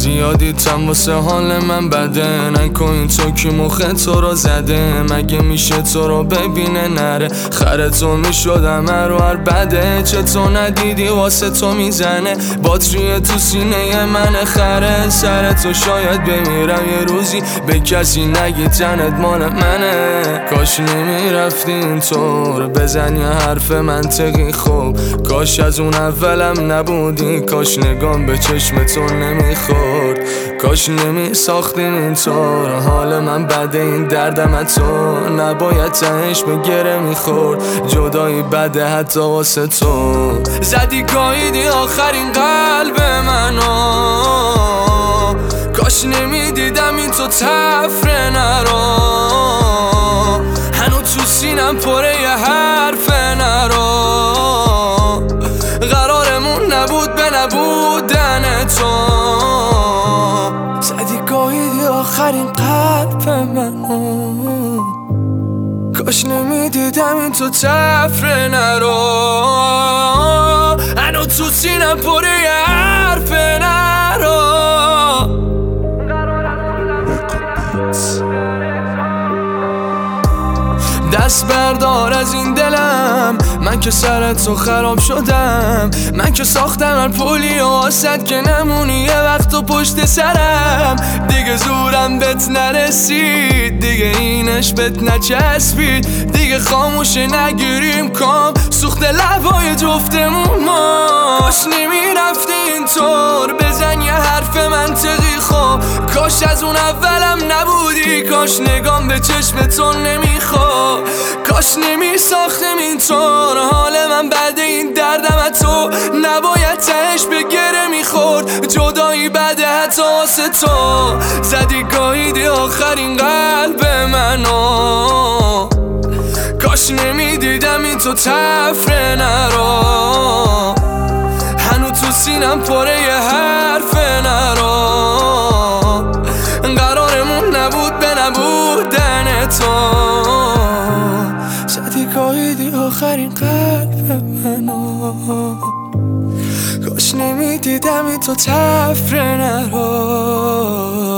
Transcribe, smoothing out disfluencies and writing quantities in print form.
زیادیتم واسه حال من بده، نکن این تو که مخ تو رو زده. مگه میشه تو رو ببینه نره، خره تو میشدم هر بده. چه تو ندیدی واسه تو میزنه، باتری تو سینه من خره. سر تو شاید بمیرم یه روزی، به کسی نگی تنت مال منه. کاش نمیرفتی اینطور بزنی حرف منطقی، خوب کاش از اون اولم نبودی، کاش نگام به چشم تو نمیخورد، کاش نمیساختیم اینطور. حال من بده این دردم از تو، نباید تهش به گره میخورد. جدایی بده حتی واسه تو، زدی گاییدی آخرین قلب منو. کاش نمیدیدم این تو تفره نرو، هنو تو سینم پره یه حرف نرو. قرارمون نبود به نبودن تو، زدی گاییدی آخرین قلب منو. کاش نمیدیدم این تو تفره نرو، هنو تو سینم پره یه حرف نرو. دست بردار از این دلم، من که سرت رو خراب شدم. من که ساختم هر پولی و واسد که نمونی یه وقت و پشت سرم. دیگه زورم بهت نرسید، دیگه اینش بهت نچسبید. دیگه خاموش نگیریم کام سوخت لبای جفتمون ما. کاش نمیرفتی اینطور بزن یه حرف منطقی، خوب کاش از اون اولم نبودی، کاش نگام به چشم تو نمیخواد، کاش نمیساختم اینطور. حال من بعد این دردم از تو، نباید تهش به گره میخورد. جدایی بده حتی واسه تو، زدی گاییدی آخرین قلب منو. کاش نمیدیدم این تو تفره نرو، هنو تو سینم پره یه حرف نرو. قرارمون نبود به نبودن تو، زدی گاییدی آخرین قلب منو. کاش نمیدیدم این تو تفره نرو.